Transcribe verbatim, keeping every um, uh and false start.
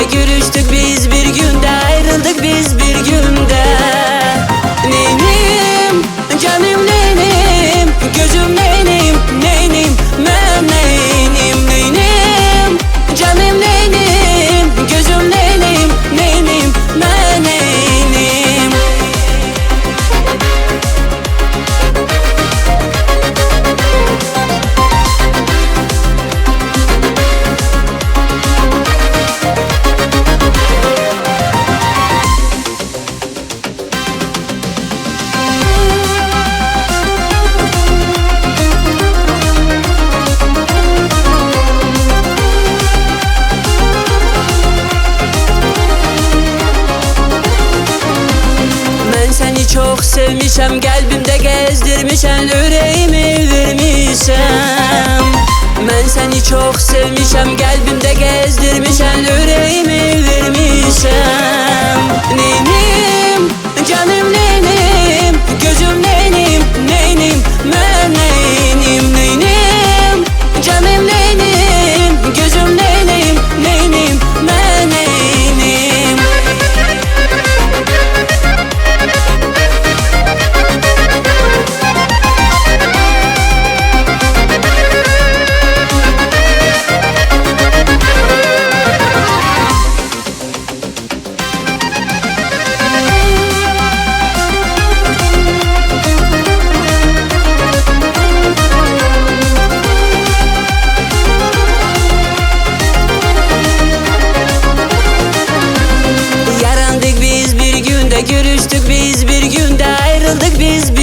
görüştük biz bir günde, ayrıldık biz bir günde. Neynim canım, neynim gözüm, neynim neynim ben, neynim neynim canım, neynim gözüm, neynim neynim ben, neynim. Seni çok sevmişem, kalbimde gezdirmişem, yüreğimi vermişem. Ben seni çok sevmişem, kalbimde gezdirmişem, yüreğimi vermişem. Neynim canım, neynim gözüm, neynim neynim ben, neynim neynim canım, neynim gözüm, neynim neynim ben, neynim. Görüştük biz bir günde, ayrıldık biz bir